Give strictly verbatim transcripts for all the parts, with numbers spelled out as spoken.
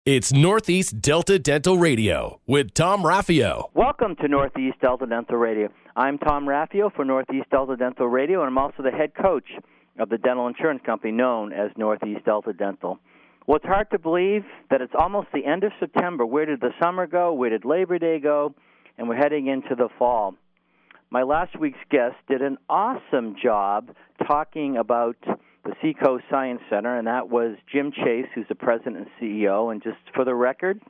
It's Northeast Delta Dental Radio with Tom Raffio. Welcome to Northeast Delta Dental Radio. I'm Tom Raffio for Northeast Delta Dental Radio, and I'm also the head coach of the dental insurance company known as Northeast Delta Dental. Well, it's hard to believe that it's almost the end of September. Where did the summer go? Where did Labor Day go? And we're heading into the fall. My last week's guest did an awesome job talking about the Seacoast Science Center, and that was Jim Chase, who's the president and C E O. And just for the record,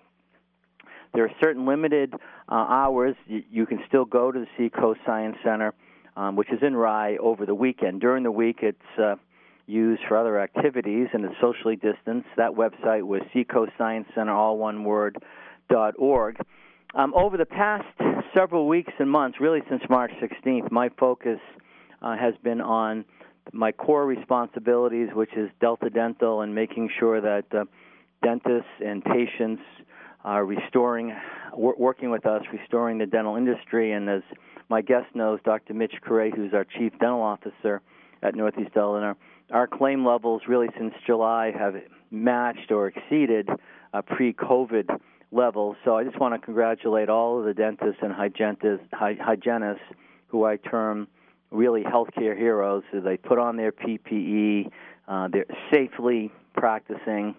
there are certain limited uh, hours. You, you can still go to the Seacoast Science Center, um, which is in Rye, over the weekend. During the week, it's uh, used for other activities, and it's socially distanced. That website was Seacoast Science Center, all one word, dot org. Um, over the past several weeks and months, really since March sixteenth, my focus uh, has been on my core responsibilities, which is Delta Dental, and making sure that uh, dentists and patients are restoring, w- working with us, restoring the dental industry. And as my guest knows, Doctor Mitch Correa, who's our Chief Dental Officer at Northeast Delta, our claim levels really since July have matched or exceeded uh, pre-COVID levels. So I just want to congratulate all of the dentists and hygienists, hy- hygienists who I term really healthcare heroes. So they put on their P P E, uh, they're safely practicing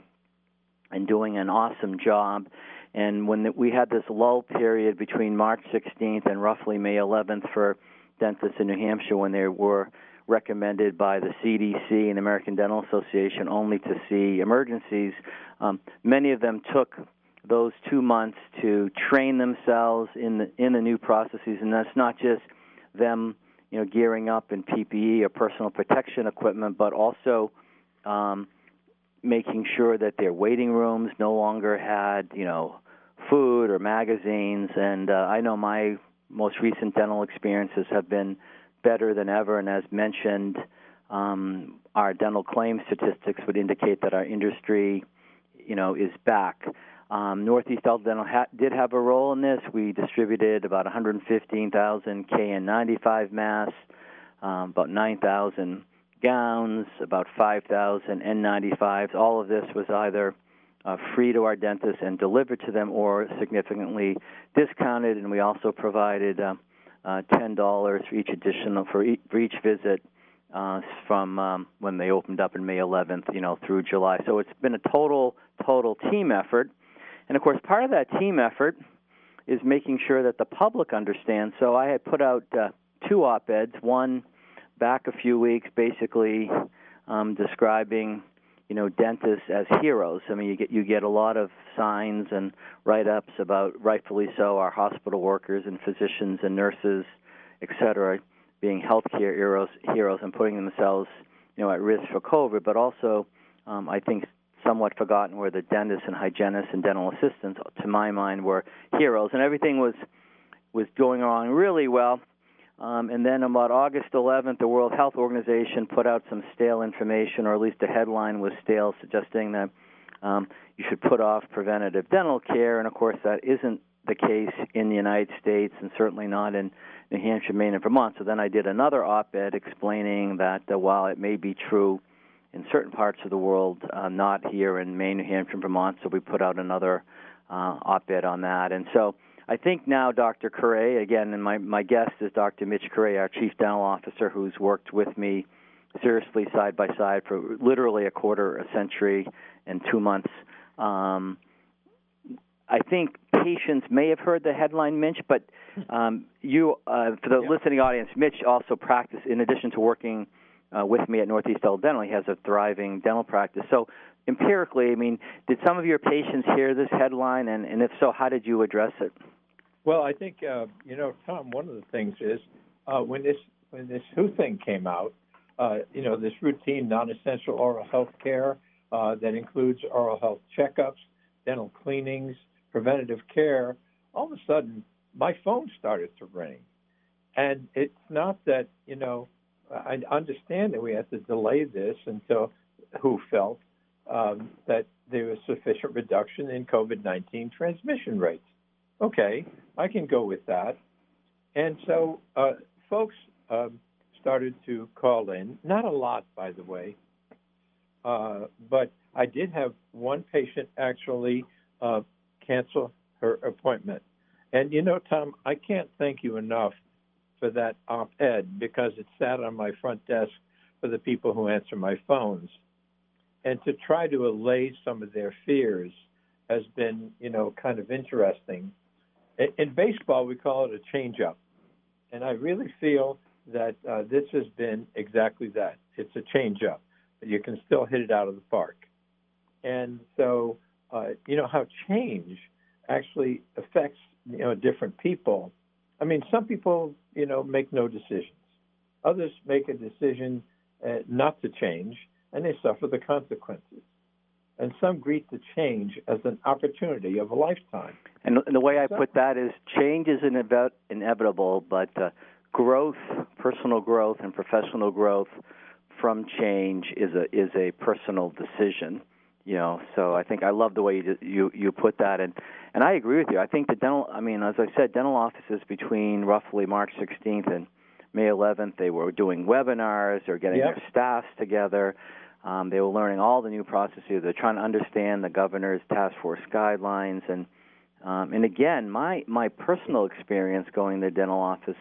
and doing an awesome job. And when the, we had this lull period between March sixteenth and roughly May eleventh for dentists in New Hampshire, when they were recommended by the C D C and American Dental Association only to see emergencies, um, many of them took those two months to train themselves in the in the new processes. And that's not just them, you know, gearing up in P P E or personal protection equipment, but also um, making sure that their waiting rooms no longer had, you know, food or magazines. And uh, I know my most recent dental experiences have been better than ever. And as mentioned, um, our dental claims statistics would indicate that our industry, you know, is back. Um, Northeast Delta Dental ha- did have a role in this. We distributed about one hundred fifteen thousand K N ninety-five masks, um, about nine thousand gowns, about five thousand N ninety-fives. All of this was either uh, free to our dentists and delivered to them, or significantly discounted. And we also provided uh, uh, ten dollars for each additional for each, for each visit uh, from um, when they opened up in May eleventh, you know, through July. So it's been a total total team effort. And, of course, part of that team effort is making sure that the public understands. So I had put out uh, two op-eds, one back a few weeks, basically um, describing, you know, dentists as heroes. I mean, you get you get a lot of signs and write-ups about, rightfully so, our hospital workers and physicians and nurses, et cetera, being healthcare heroes, heroes and putting themselves, you know, at risk for COVID. But also, um, I think, somewhat forgotten were the dentists and hygienists and dental assistants, to my mind, were heroes. And everything was was going on really well. Um, and then about August eleventh, the World Health Organization put out some stale information, or at least the headline was stale, suggesting that um, you should put off preventative dental care. And, of course, that isn't the case in the United States, and certainly not in New Hampshire, Maine, and Vermont. So then I did another op-ed explaining that uh, while it may be true in certain parts of the world, uh, not here in Maine, New Hampshire, and Vermont, so we put out another uh, op-ed on that. And so I think now Doctor Correa, again, and my, my guest is Doctor Mitch Correa, our Chief Dental Officer, who's worked with me seriously side by side for literally a quarter a century and two months. Um, I think patients may have heard the headline, Mitch, but um, you, uh, for the yeah. listening audience, Mitch also practiced, in addition to working Uh, with me at Northeast Delta Dental. He has a thriving dental practice. So empirically, I mean, did some of your patients hear this headline, and, and if so, how did you address it? Well, I think, uh, you know, Tom, one of the things is uh, when this when this W H O thing came out, uh, you know, this routine non-essential oral health care uh, that includes oral health checkups, dental cleanings, preventative care, all of a sudden my phone started to ring. And it's not that, you know, I understand that we have to delay this until W H O felt um, that there was sufficient reduction in COVID nineteen transmission rates. Okay, I can go with that. And so uh, folks um, started to call in, not a lot, by the way, uh, but I did have one patient actually uh, cancel her appointment. And, you know, Tom, I can't thank you enough for that op-ed because it sat on my front desk for the people who answer my phones. And to try to allay some of their fears has been, you know, kind of interesting. In baseball, we call it a change-up. And I really feel that uh, this has been exactly that. It's a change-up, but you can still hit it out of the park. And so, uh, you know, how change actually affects, you know, different people. I mean, some people, you know, make no decisions. Others make a decision uh, not to change, and they suffer the consequences. And some greet the change as an opportunity of a lifetime. And the way I put that is change is inev- inevitable, but uh, growth, personal growth and professional growth from change is a is a personal decision. You know, so I think I love the way you you, you put that, and and I agree with you. I think the dental, I mean, as I said, dental offices between roughly March sixteenth and May eleventh, they were doing webinars or getting yep. their staffs together. Um, they were learning all the new processes. They're trying to understand the governor's task force guidelines, and um, and again, my my personal experience going to the dental office,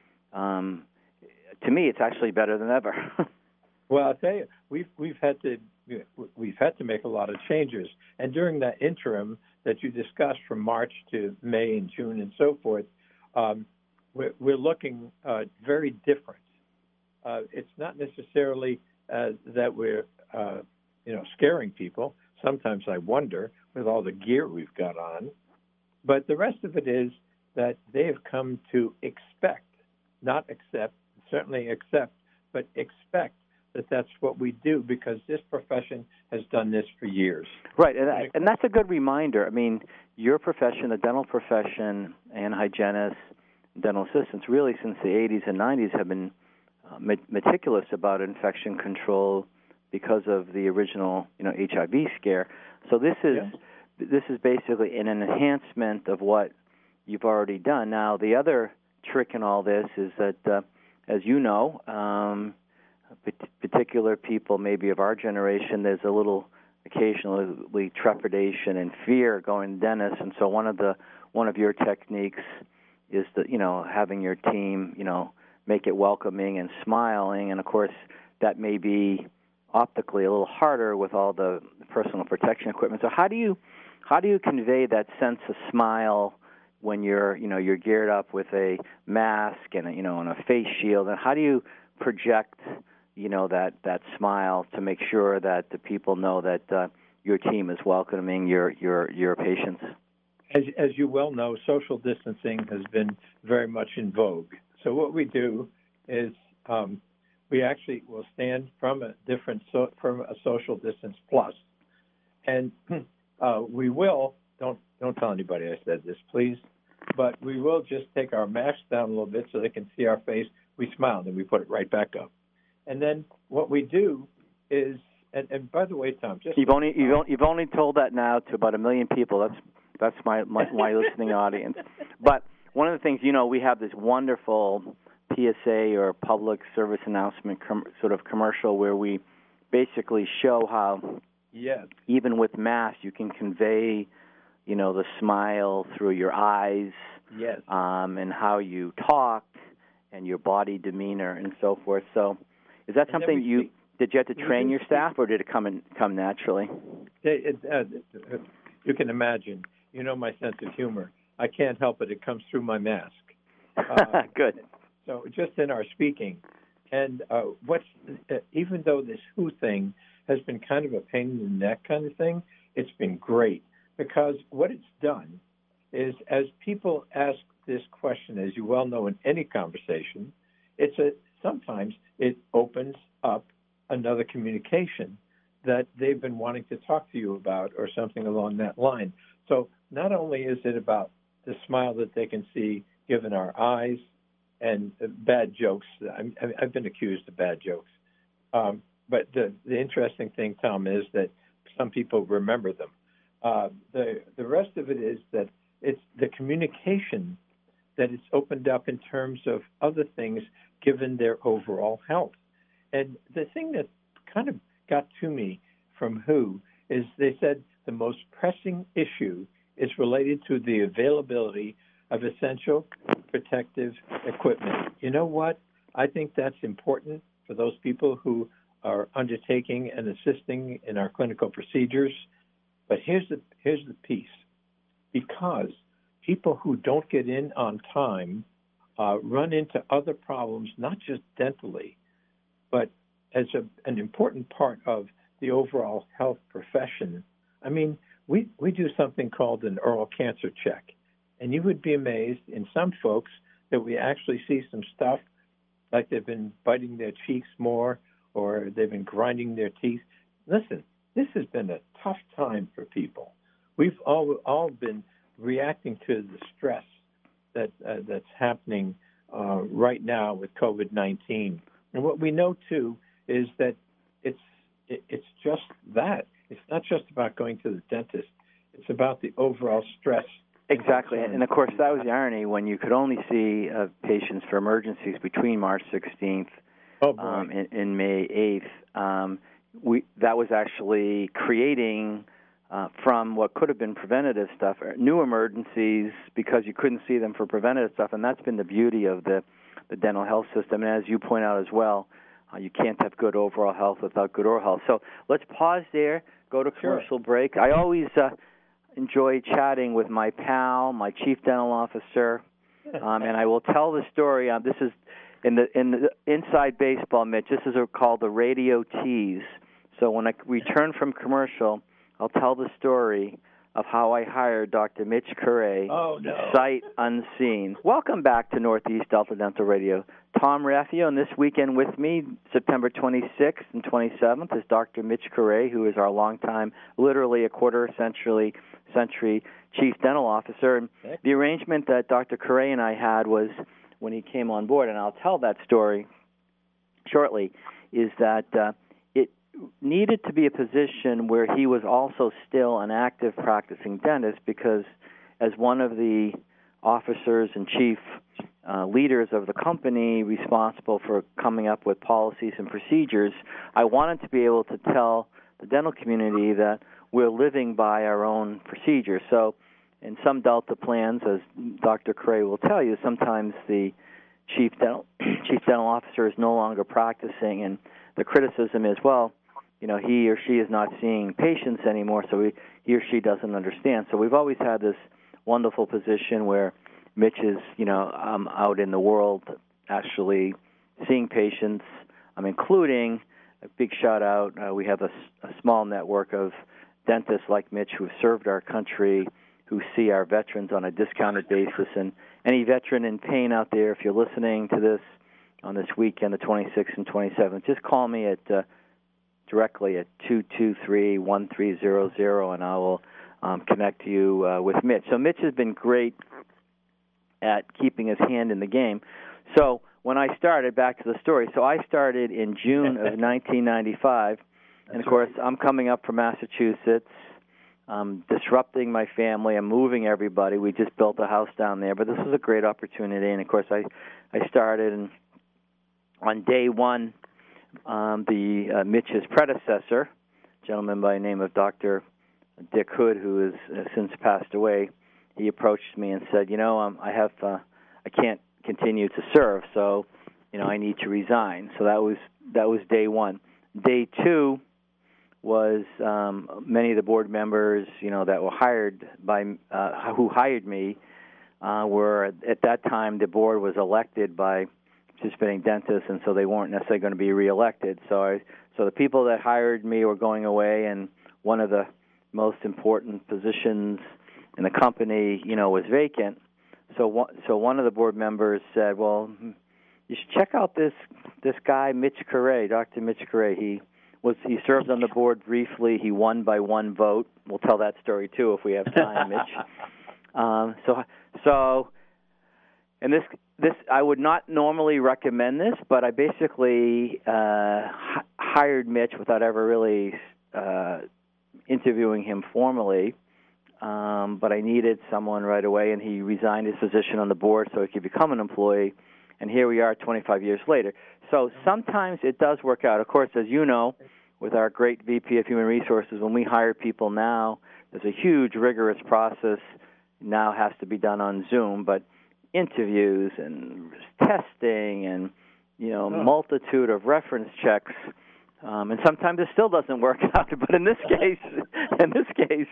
um, to me, it's actually better than ever. Well, I'll tell you, we've we've had to we've had to make a lot of changes, and during that interim that you discussed from March to May and June and so forth, um, we're, we're looking uh, very different. Uh, it's not necessarily uh, that we're uh, you know scaring people. Sometimes I wonder with all the gear we've got on, but the rest of it is that they have come to expect, not accept, certainly accept, but expect that that's what we do because this profession has done this for years. Right, and, I, and that's a good reminder. I mean, your profession, the dental profession, and hygienists, dental assistants, really since the eighties and nineties have been uh, meticulous about infection control because of the original, you know, H I V scare. So this is yeah. this is basically an enhancement of what you've already done. Now, the other trick in all this is that, uh, as you know, um, particular people maybe of our generation, there's a little occasionally trepidation and fear going to dentists, and so one of the one of your techniques is that, you know, having your team, you know, make it welcoming and smiling, and of course that may be optically a little harder with all the personal protection equipment. So how do you how do you convey that sense of smile when you're, you know, you're geared up with a mask and a, you know, and a face shield, and how do you project, you know, that, that smile to make sure that the people know that uh, your team is welcoming your your your patients? As, as you well know, social distancing has been very much in vogue. So what we do is um, we actually will stand from a different so, from a social distance plus, and uh, we will don't don't tell anybody I said this, please, but we will just take our masks down a little bit so they can see our face. We smile and we put it right back up. And then what we do is, and, and by the way, Tom, just you've only you've, only, you've only told that now to about a million people. That's that's my my, my listening audience. But one of the things, you know, we have this wonderful P S A or public service announcement com- sort of commercial where we basically show how yes. even with masks you can convey, you know, the smile through your eyes, yes, um, and how you talk and your body demeanor and so forth. So. Is that And something you speak, did you have to train your staff, or did it come in, come naturally? It, it, uh, you can imagine. You know my sense of humor. I can't help it. It comes through my mask. Uh, Good. So just in our speaking, and uh, what's uh, even though this W H O thing has been kind of a pain in the neck kind of thing, it's been great because what it's done is as people ask this question, as you well know in any conversation, it's a sometimes it opens up another communication that they've been wanting to talk to you about or something along that line. So not only is it about the smile that they can see given our eyes and bad jokes. I'm, I've been accused of bad jokes. Um, but the, the interesting thing, Tom, is that some people remember them. Uh, the, the rest of it is that it's the communication that it's opened up in terms of other things given their overall health. And the thing that kind of got to me from W H O is they said the most pressing issue is related to the availability of essential protective equipment. You know what? I think that's important for those people who are undertaking and assisting in our clinical procedures. But here's the here's the piece. Because people who don't get in on time uh, run into other problems, not just dentally, but as a, an important part of the overall health profession. I mean, we, we do something called an oral cancer check. And you would be amazed in some folks that we actually see some stuff like they've been biting their cheeks more or they've been grinding their teeth. Listen, this has been a tough time for people. We've all all been reacting to the stress that uh, that's happening uh, right now with COVID nineteen. And what we know, too, is that it's it, it's just that. It's not just about going to the dentist. It's about the overall stress. Exactly. And, of course, that was the irony when you could only see uh, patients for emergencies between March sixteenth oh, boy. Um, and, and May eighth. Um, we that was actually creating, uh, from what could have been preventative stuff, new emergencies because you couldn't see them for preventative stuff. And that's been the beauty of the, the dental health system. And as you point out as well, uh, you can't have good overall health without good oral health. So let's pause there, go to commercial Sure. break. I always uh, enjoy chatting with my pal, my chief dental officer, um, and I will tell the story. Um, this is in the in the inside baseball, Mitch. This is a, called the radio tease. So when I return from commercial, I'll tell the story of how I hired Doctor Mitch Curray, oh, no. sight unseen. Welcome back to Northeast Delta Dental Radio. Tom Raffio, and this weekend with me, September twenty-sixth and twenty-seventh, is Doctor Mitch Curray, who is our longtime, literally a quarter century, century chief dental officer. And the arrangement that Doctor Curray and I had was when he came on board, and I'll tell that story shortly, is that uh, it needed to be a position where he was also still an active practicing dentist because as one of the officers and chief uh, leaders of the company responsible for coming up with policies and procedures, I wanted to be able to tell the dental community that we're living by our own procedures. So in some Delta plans, as Doctor Curray will tell you, sometimes the chief dental, chief dental officer is no longer practicing, and the criticism is, well, you know, he or she is not seeing patients anymore, so he, he or she doesn't understand. So we've always had this wonderful position where Mitch is, you know, um, out in the world actually seeing patients, um, including a big shout-out. Uh, we have a, a small network of dentists like Mitch who have served our country, who see our veterans on a discounted basis. And any veteran in pain out there, if you're listening to this on this weekend, the twenty-sixth and twenty-seventh, just call me at uh, directly at two two three, one three zero zero, and I will um, connect you uh, with Mitch. So Mitch has been great at keeping his hand in the game. So when I started, back to the story, so I started in June of nineteen ninety-five, and, of course, I'm coming up from Massachusetts. I'm disrupting my family. I'm moving everybody. We just built a house down there, but this was a great opportunity. And, of course, I, I started, and on day one, um, the uh, Mitch's predecessor, a gentleman by the name of Doctor Dick Hood, who has uh, since passed away, he approached me and said, you know, um, I have, uh, I can't continue to serve, so, you know, I need to resign. So that was that was day one. Day two was um, many of the board members, you know, that were hired by, uh, who hired me, uh, were at that time the board was elected by participating dentists, and so they weren't necessarily going to be reelected. So, I, so the people that hired me were going away, and one of the most important positions in the company, you know, was vacant. So, one, so one of the board members said, "Well, you should check out this this guy, Mitch Curray, Doctor Mitch Curray. He was he served on the board briefly. He won by one vote. We'll tell that story too if we have time, Mitch. Um, so, so, and this this I would not normally recommend this, but I basically uh, h- hired Mitch without ever really uh, interviewing him formally. Um, but I needed someone right away, and he resigned his position on the board so he could become an employee. And here we are twenty-five years later. So sometimes it does work out. Of course, as you know, with our great V P of Human Resources, when we hire people now, there's a huge, rigorous process now has to be done on Zoom, but interviews and testing and, you know, oh. multitude of reference checks. Um, and sometimes it still doesn't work out. But in this case, in this case,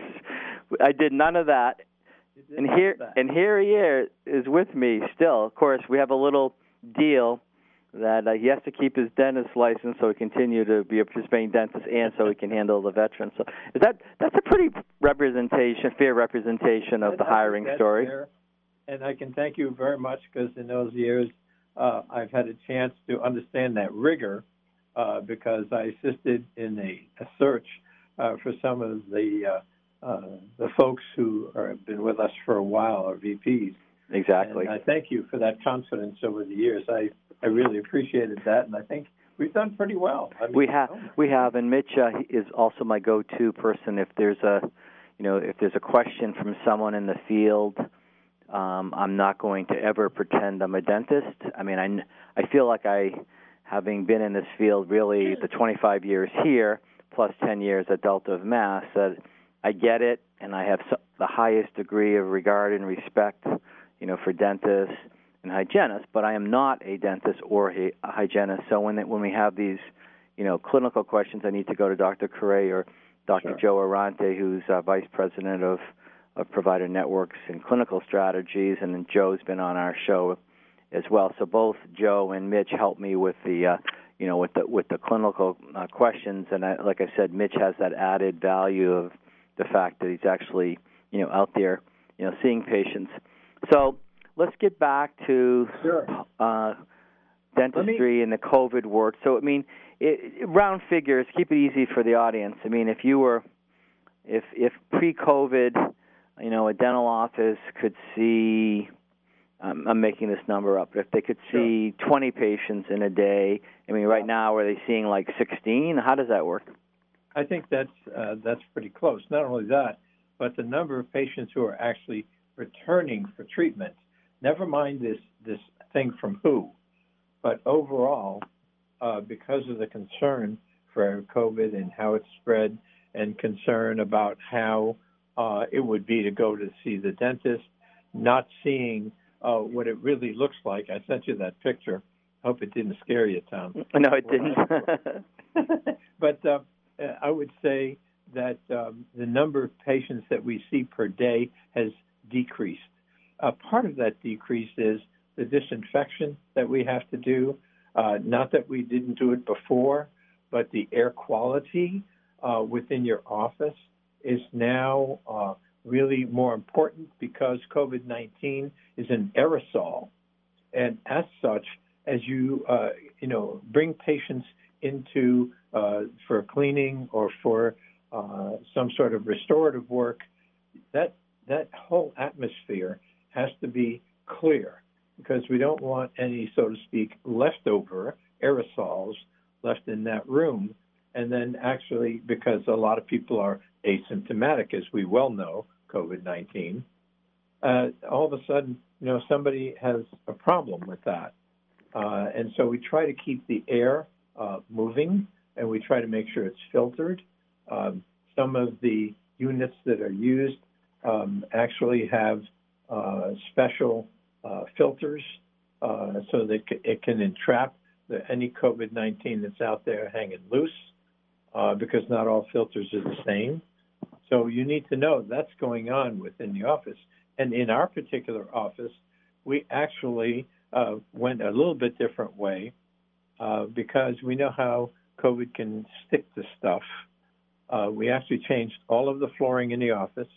I did none of that. And here, that. and here he is with me still. Of course, we have a little deal that uh, he has to keep his dentist license so he can continue to be a participating dentist and so he can handle the veterans. So is that that's a pretty representation, fair representation of I, the I hiring story. Fair. And I can thank you very much because in those years uh, I've had a chance to understand that rigor uh, because I assisted in a, a search uh, for some of the uh, uh, the folks who are, have been with us for a while, our V Ps. Exactly. And I thank you for that confidence over the years. I, I really appreciated that, and I think we've done pretty well. I mean, we have, we have, and Mitch uh, is also my go-to person if there's a, you know, if there's a question from someone in the field. Um, I'm not going to ever pretend I'm a dentist. I mean, I, I feel like I, having been in this field really the twenty-five years here plus ten years at Delta of Mass, that I get it, and I have so, the highest degree of regard and respect, you know, for dentists and hygienists, but I am not a dentist or a, a hygienist. So when when we have these, you know, clinical questions, I need to go to Doctor Correa or Doctor Sure. Joe Arante, who's uh, Vice President of, of Provider Networks and Clinical Strategies, and then Joe's been on our show as well. So both Joe and Mitch help me with the, uh, you know, with the with the clinical uh, questions, and I, like I said, Mitch has that added value of the fact that he's actually, you know, out there, you know, seeing patients. So let's get back to Sure. uh, dentistry me... and the COVID work. So, I mean, it, it, round figures, keep it easy for the audience. I mean, if you were, if if pre-COVID, you know, a dental office could see, um, I'm making this number up, but if they could see Sure. twenty patients in a day, I mean, right now, are they seeing like sixteen? How does that work? I think that's uh, that's pretty close. Not only that, but the number of patients who are actually returning for treatment. Never mind this this thing from who, but overall, uh, because of the concern for COVID and how it's spread, and concern about how uh, it would be to go to see the dentist, not seeing uh, what it really looks like. I sent you that picture. Hope it didn't scare you, Tom. No, it didn't. But uh, I would say that um, the number of patients that we see per day has decreased. Uh, part of that decrease is the disinfection that we have to do. Uh, not that we didn't do it before, but the air quality uh, within your office is now uh, really more important because COVID nineteen is an aerosol. And as such, as you, uh, you know, bring patients into uh, for cleaning or for uh, some sort of restorative work, that that whole atmosphere has to be clear because we don't want any, so to speak, leftover aerosols left in that room. And then actually, because a lot of people are asymptomatic, as we well know, COVID nineteen, uh, all of a sudden, you know, somebody has a problem with that. Uh, and so we try to keep the air uh, moving, and we try to make sure it's filtered. Um, some of the units that are used um, actually have uh, special uh, filters uh, so that it can entrap the, any COVID nineteen that's out there hanging loose uh, because not all filters are the same. So you need to know that's going on within the office. And in our particular office, we actually uh, went a little bit different way uh, because we know how COVID can stick to stuff. Uh, we actually changed all of the flooring in the office.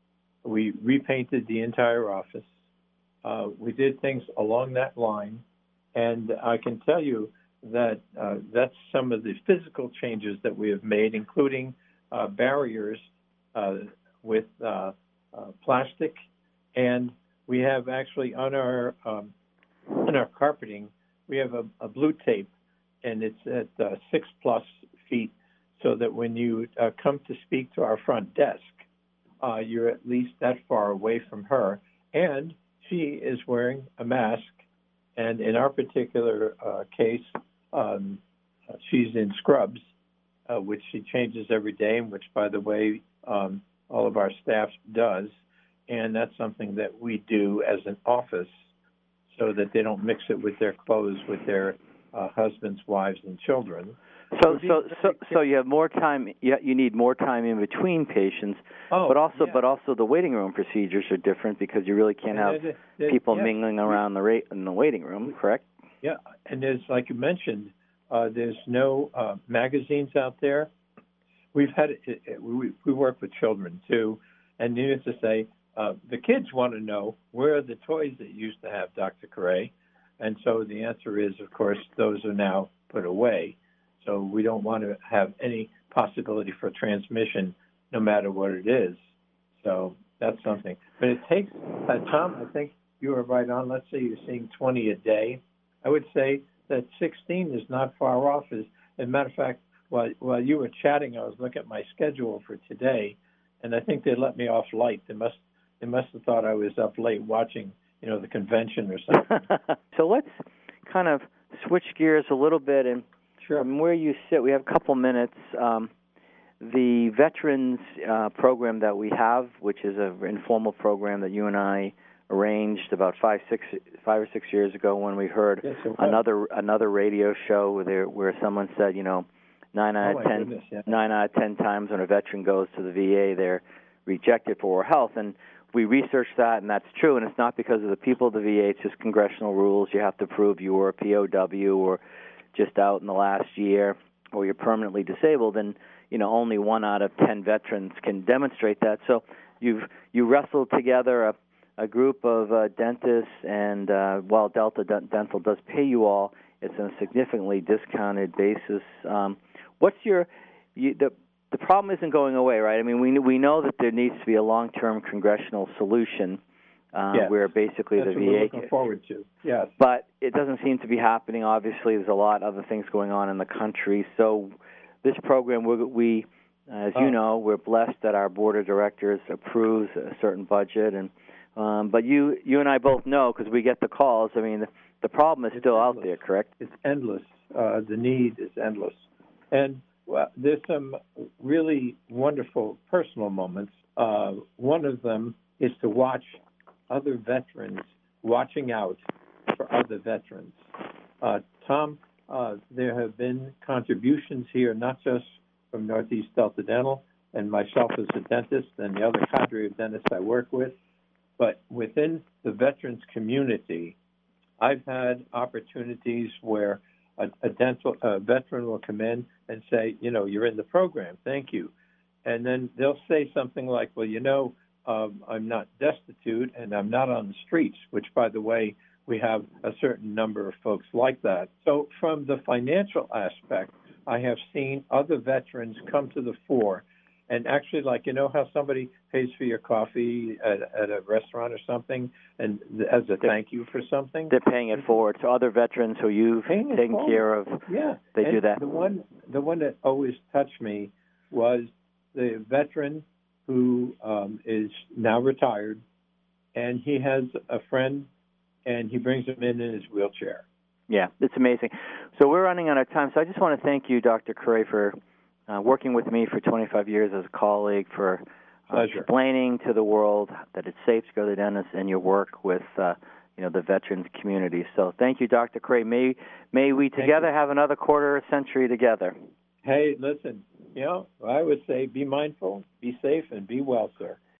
We repainted the entire office. Uh, we did things along that line. And I can tell you that uh, that's some of the physical changes that we have made, including uh, barriers uh, with uh, uh, plastic. And we have actually on our um, on our carpeting, we have a, a blue tape, and it's at uh, six plus feet, so that when you uh, come to speak to our front desk, uh, you're at least that far away from her. And she is wearing a mask. And in our particular uh, case, um, she's in scrubs, uh, which she changes every day, and which, by the way, um, all of our staff does, and that's something that we do as an office so that they don't mix it with their clothes with their uh, husbands, wives, and children. So, so, so, so you have more time. You, you need more time in between patients, oh, but also, yeah. but also the waiting room procedures are different because you really can't have it, it, people yeah. mingling around the rate in the waiting room. Correct? Yeah, and there's, like you mentioned, uh, there's no uh, magazines out there. We've had it, it, we we work with children too, and needless to say, uh, the kids want to know where are the toys that you used to have, Doctor Correa, and so the answer is, of course, those are now put away. So we don't want to have any possibility for transmission, no matter what it is. So that's something. But it takes uh, Tom. I think you were right on. Let's say you're seeing twenty a day. I would say that sixteen is not far off. As, as a matter of fact, while while you were chatting, I was looking at my schedule for today, and I think they let me off light. They must they must have thought I was up late watching, you know, the convention or something. So let's kind of switch gears a little bit, and sure. From where you sit, we have a couple minutes. Um, the veterans uh, program that we have, which is an informal program that you and I arranged about five, six, five or six years ago when we heard yes, another another radio show where there, where someone said, you know, nine out oh of ten, goodness, yeah. nine out of ten times when a veteran goes to the V A, they're rejected for oral health, and we researched that, and that's true. And it's not because of the people of the V A; it's just congressional rules. You have to prove you were a P O W or just out in the last year, or you're permanently disabled, and you know only one out of ten veterans can demonstrate that. So you've you wrestled together a, a group of uh, dentists, and uh, while Delta Dental does pay you all, it's on a significantly discounted basis. Um, what's your you, the the problem isn't going away, right? I mean, we we know that there needs to be a long-term congressional solution. Uh, yes. Where basically That's the what V A. we're looking forward to. Yes. But it doesn't seem to be happening. Obviously, there's a lot of other things going on in the country. So this program, we, we as you oh. know, we're blessed that our board of directors approves a certain budget. And um, but you you and I both know because we get the calls. I mean, the, the problem is it's still endless. out there, correct? It's endless. Uh, the need is endless. And well, there's some really wonderful personal moments. Uh, one of them is to watch other veterans watching out for other veterans. Uh, Tom, uh, there have been contributions here, not just from Northeast Delta Dental and myself as a dentist and the other cadre of dentists I work with, but within the veterans community, I've had opportunities where a, a dental a veteran will come in and say, you know, you're in the program, thank you. And then they'll say something like, well, you know, Um, I'm not destitute and I'm not on the streets, which, by the way, we have a certain number of folks like that. So from the financial aspect, I have seen other veterans come to the fore and actually, like, you know how somebody pays for your coffee at, at a restaurant or something and as a thank you for something? They're paying it forward. So other veterans who you've Paying taken care of, yeah. they and do that. The one, the one that always touched me was the veteran who um, is now retired, and he has a friend, and he brings him in in his wheelchair. Yeah, it's amazing. So we're running out of time, so I just want to thank you, Doctor Correa, for uh, working with me for twenty-five years as a colleague, for uh, explaining to the world that it's safe to go to the dentist, and your work with uh, you know the veterans community. So thank you, Doctor Correa. May, may we together have another quarter century together. Hey, listen, you know, I would say be mindful, be safe, and be well, sir.